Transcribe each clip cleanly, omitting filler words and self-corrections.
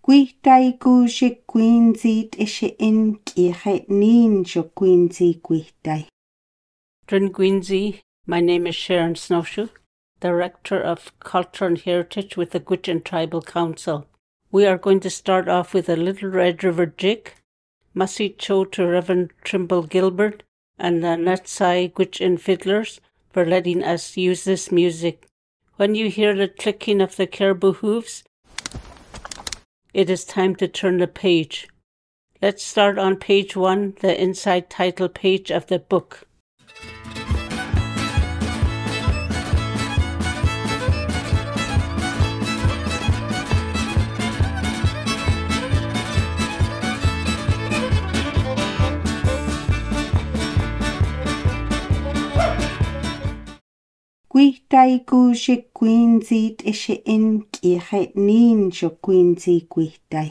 Gwydau gwysig gwynzyd eisiau un kiche nin jo gwynzi gwydau. Drin Gwynzi, my name is Sharon Snowshoe, Director of Culture and Heritage with the Gwich'in Tribal Council. We are going to start off with a Little Red River jig. Massey Cho to Reverend Trimble Gilbert and the Natsai Gwich'in Fiddlers for letting us use this music. When you hear the clicking of the caribou hooves, it is time to turn the page. Let's start on page 1, the inside title page of the book. Gwydau gwysig gwynzyd eisiau un kiche nin jo gwynzi gwydau.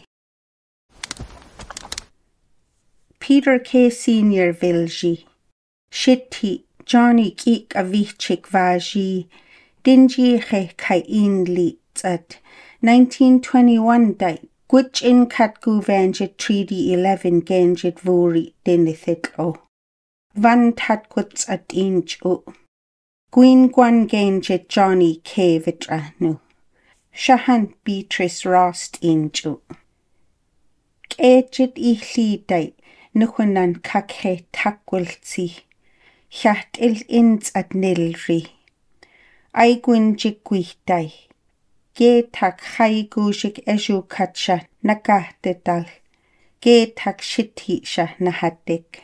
Peter K. Senior Vilji. Shitti Johnny Geek a Vichik Vaji. Dinji he kai in litzat. 1921 dai. Gwich'in Katgu Vanjit Treaty 11 Genjit Vuri Dinithitlo. Van Tatquits at inch o. Gwyn Gwan Genjit Johnny K. Vitrahnu. Shahan Beatrice Rost inju. Kejit ihli dai. Nuhunan kakhe takwiltsi. Hyaht il ins at nilri. Ai gwyn jigwydai. Ge tak chai gujik eju katsha nagahdedal. Ge tak shiti sha nahadik.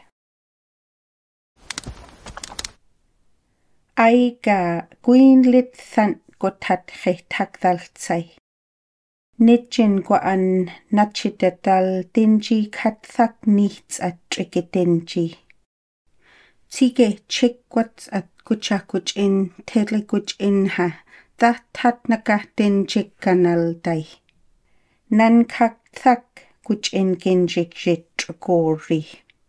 Ai ga gwyn lit than gotat che takdaltsai. Nidjin gwaan nachidedal dinji katthak nichts at trigedinji. Tige chikwats at Gwich'in tedle Gwich'in ha. That tat nagadin jigganal dai. Nan kakthak Gwich'in ginjik jitragori.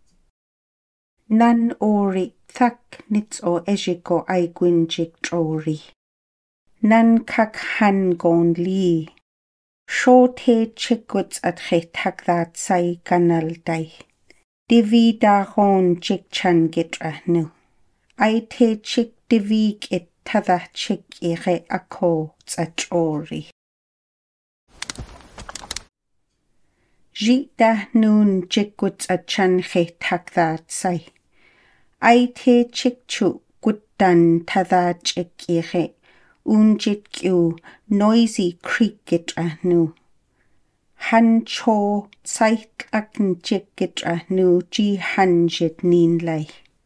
Nan ori thak nits o ejiko ai gwynjik drori. Nan kak han gon li. Sho te chikwats at che takdad sai ganal dai. Divi da hon jik chan gitrahnu. Ai te chik divi git tada chik ire ako tzachori. Jit da nun jikwats at chan che takdad sai. Ai te chik chu guddan tada chik ire. Unjit kyu noisy creak gitrahnu. Han cho sait akn jik gitrahnu ji hanjit nin lay.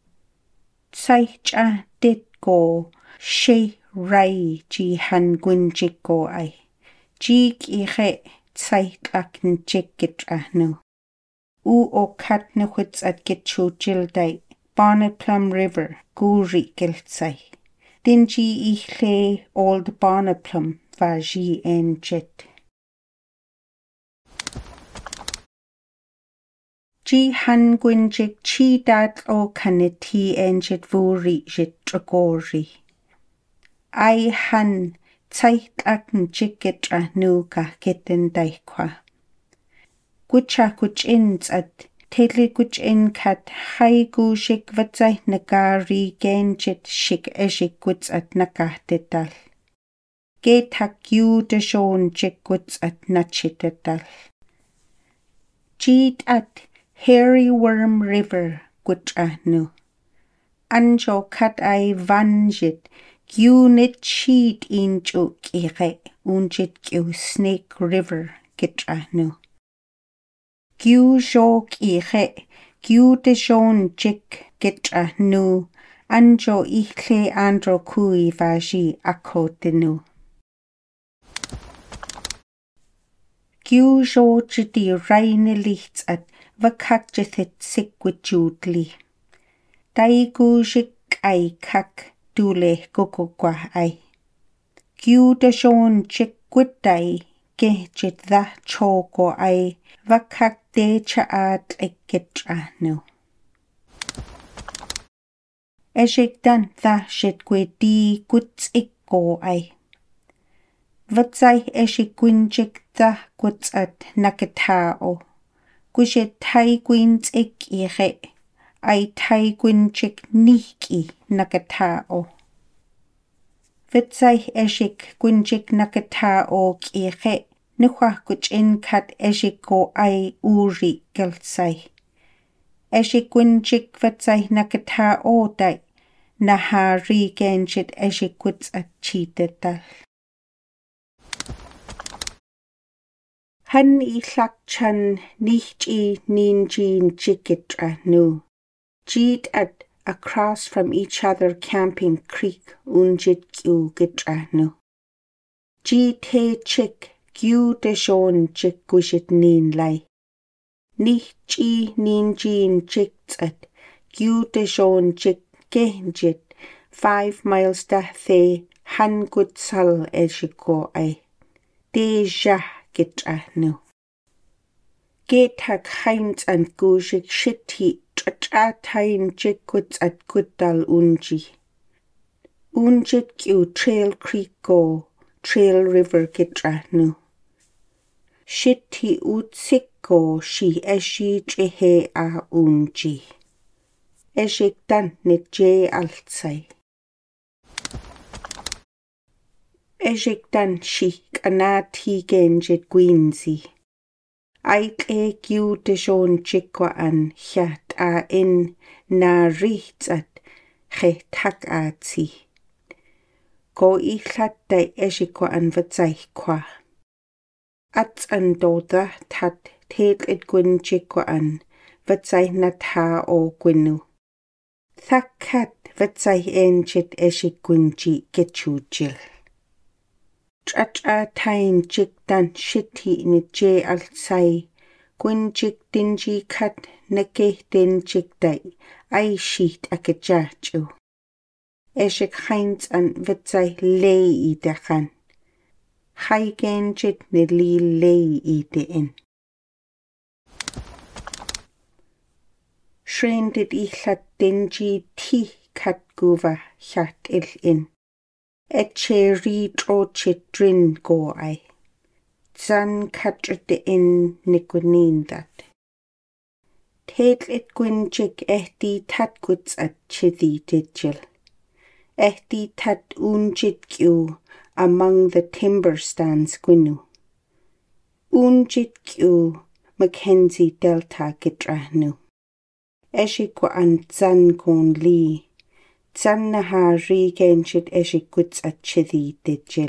Saitja dit go she rai ji han gwynjik go ai. Jig ire sait akn jik gitrahnu. U o kat nuhuts at gitchu jildai. Bonnet Plum River, guri giltsai. Dinji ichle old Bonnet Plum vaji en jit. Ji han gwynjik chi dat o kaneti en jit vuri jit dragori. Ai han tait akn jikit ahnuka kitten daikwa. Gwich'ins at Tedli Gwich'in kat hai gujik vatsai nagari genjit shik ejik gwits at nagahdedal. Ge tak yu de shon jik gwits at nachidedal. Jid at Hairy Worm River Gwich'ahnu. Anjo kat ai vanjit gyu nit cheat inju kire unjit gyu Snake River Gwich'ahnu. Gyu jo kire, gyu de jon jik Gwich'ahnu, anjo ichle andro kui vaji ako dinu. Gyu jo jidi raine lichts at vakak jithit sikwidjudli. Dai gu jik ai kak dule gugugwa ai. Gyu de jon jik gwydai ge jit dha chogo ai vakak de chaad Gwich'ahnu. Ejik dan dha jit gwedi gwits go ai. Vatsai eshigwinjik da gutsat nakatao. Gushe tai gwins ik ire. Ai tai gwinjik niki nakatao. Vatsai eshig gwinjik nakatao kire. Nuwa guchin kat eshiko ai uri gilsai. Eshigwinjik vatsai nakatao dai. Nahari genjit eshigwutsat chidatal. Han ilakchan nihji ninjin jikitra nu. Jid at across from each other camping creek unjit kyu gitra nu. Jid he chik gyu de shon jik gushit nin lai. Nihji ninjin jiktsat gyu de shon jik genjit 5 miles da the han gutsal eshiko ai. Deja gitra nu. Getak heinz and gujik shiti tratain jikuts at guddal unji. Unjit kyu trail creek go, trail river gitra nu. Shiti utsiko shi eshi jehe a unji. Eshik dan nit je altsai. Eshik dan shik anati genjit gwinzi. Ait gyu de shon chikwa an hiat a in na ritsat he tak a ti. Go ilat dai eshikwa an vatsai kwa. At an doda tat tek it gwyn chikwa an vatsai na ta o gwinu. Thakat vatsai enjit eshik gwynji getchujil. Tracha tain jik dan shiti ni je altsai. Gwyn jik dinji kat nake din jik dai. Ai shit akajachu. Eshik heinz an vatsai lei I dechan. Hai genjit ni li lei I dein. Shrendit ilat dinji ti kat guva hiat il in. Eche ritro chitrin go ai. Zan katrite in nikunindat. Tek it gwynjik ehti tat guts at chithi digil. Ehti tat unjit kyu among the timber stands gwinu. Unjit kyu Mackenzie Delta gitrahnu. Eshikwa an zan gon li. Zan naha ri genjit eshik guts at chithi digil.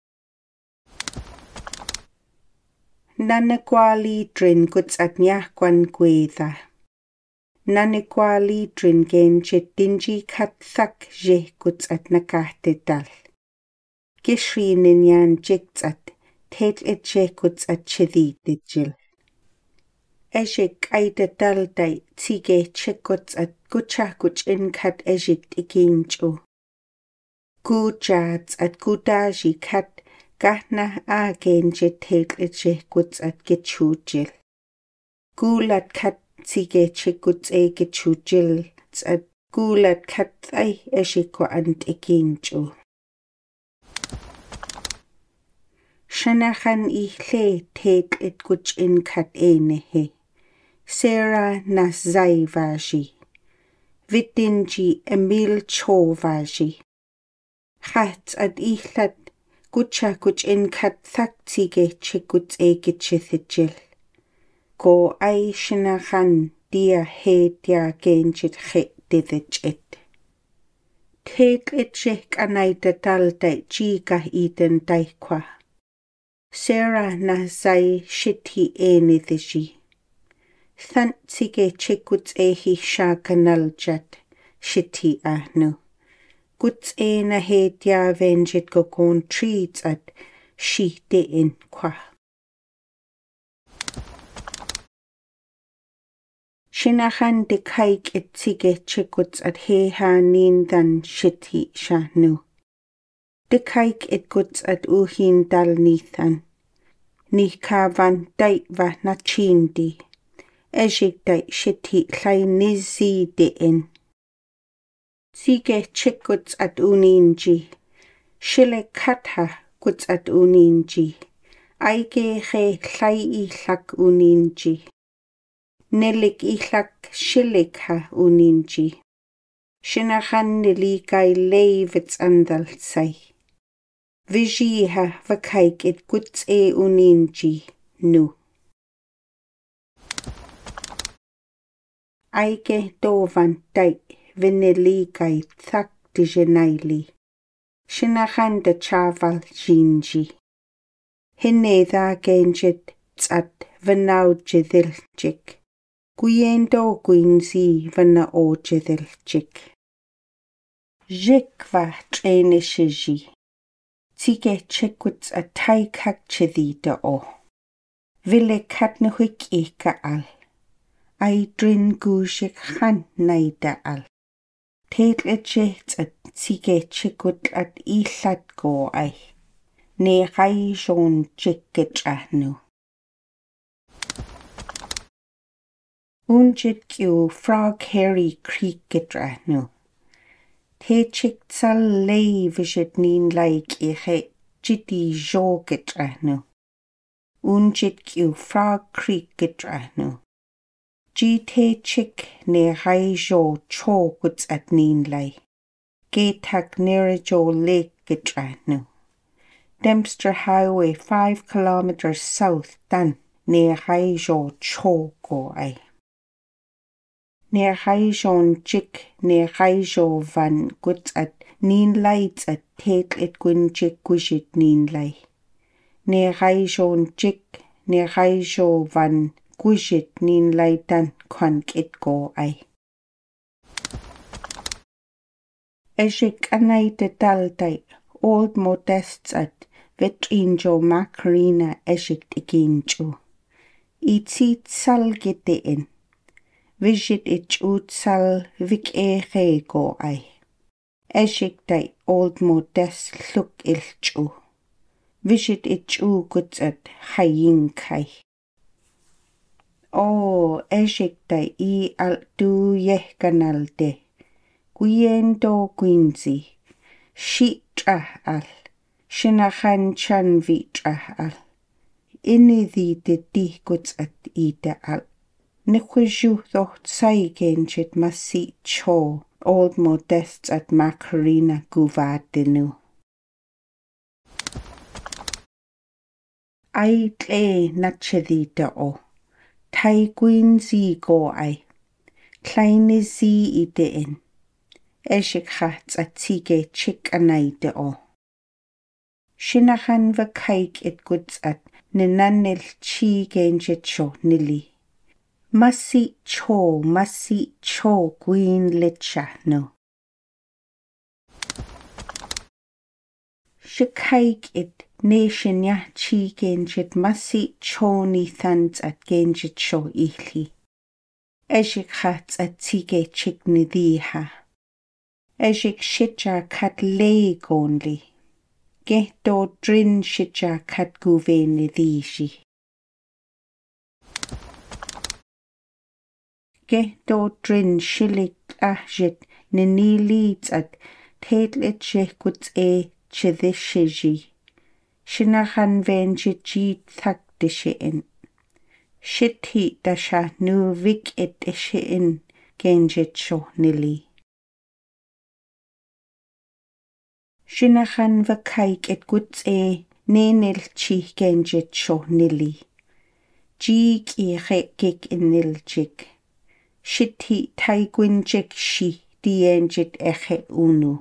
Nanagwali drin guts at nyahkwan gwedha. Nanagwali drin genjit dinji kat thak je guts at nakate dal. Gishri ninyan jikts at tet it je guts at chithi digil. Eshik aida dal dai tige chikuts at gucha guch in kat eshik ikinchu. Gujats at gudaji kat gahna a genjit tet it je guts at gichujil. Gulat kat tige chikuts e gichujil at gulat kat ay eshiko ant ikinchu. Shanachan ihle tet it guch in kat enehe. Sarah Nazai vaji. Vidinji Emil Cho vaji. Hat at ihlat gucha guch in kat thaktige chikuts e gichithijil. Go ai shinachan dia he dia genjit het didijit. Tek it jik anaida dalda jiga iden daikwa. Sarah Nazai shiti enidiji. Thantige chikuts ehi shakanaljat shiti ahnu. Guts na he dia venjit gokon treats at shite in kwa. Shinachan de kaik it tige chikuts at he ha nin dan shiti shahnu. De kaik it guts at uhin dal nithan. Ni ka van dait va na chindi. Ejik dai shiti llai nizi de in. Tige chikuts at uninji. Shile katha gwts at uninji. Aige ge llai illak uninji. Nelik illak shilik ha uninji. Shinachan niligai leivits andalsai. Viji ha vakaik it gwts uninji nu. Aige dofan dai viniligai thak dijenaili. Shinachan da chaval jinji. Hinedda genjit tsat vanau jidhiljik. Guyendo gwynsi vana o jidhiljik. Jikva trenishiji. Tige chikwits a taikak chidida o. Vile katnuhik ika al. Ai drin gujik khan naida al. Tetle jit at tige chikwit at ilat go ai. Ne gai jon jikit ahnu. Unjit kyu frog hairy creek git ahnu. Te chik tsal lei vishit nin laik ihe jiti jo git ahnu. Unjit kyu frog creek git ahnu. Ji te chik ne gai jo cho guts at nin lai. Getak nere jo lake git ahnu. Dempster Highway 5 kilometers south dan near Haijo Chogo ai. Near Haijon Jik near Haijo van guts at nin lights at tate it gwyn jik gwishit nin lai. Near Haijon Jik near Haijo van gwishit nin lai dan kwank it go ai. Ejik anai de daldai old modests at Vetrinjo Macarena ejik iginjo. Itit sal gitein. Vijit ich sal vik go ai. Ejik dai old modest look ilchu. Vijit ich guts at hayin kai. Oh, ejik dai al du yeh ganalde. Guyendo gwinzi. Shitra al. Shinachan chan vitra al. Inidhi de di guts at ida al. Nikwiju dhocht sai genjit masi cho. Old modests at Macarena guvadinu. Ai tle nachedida o. Tai gwinzi go ai. Kleine zi idein. Ejik hats at tige chik anaide o. Shinachan vakaik it guts at ninanil chi genjit cho nili. Masi cho gwyn licha no. Shikaik it nation ya chi genjit masi cho ni thans at genjit cho ihli. Ejik hats at tige chik nidiha. Ejik shitja kat lei gonli. Gehto drin shitja kat guve nidishi. Gehto drin shilik ahjit ninilids at tedlit shekuts chidishiji. Shinachan venjit jit thak dishin. Shithi dasha nu vik et dishin genjit sho nili. Shinachan vakaik et guts nenil chi genjit sho nili. Jik gik iniljik. Shithi taigwinjik shi dienjit unu.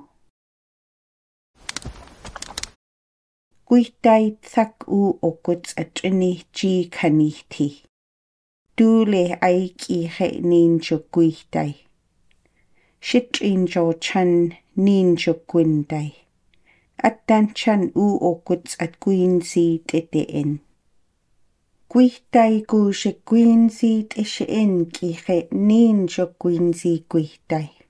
Gwytai thak o guts at rini ji kaniti. Dule aik ninjo gwytai. Shitrinjo chan ninjo gwindai. At dan chan o guts at gwynsi dedein. Gwytai gwysi gwynsi dishin ninjo gwynsi gwytai.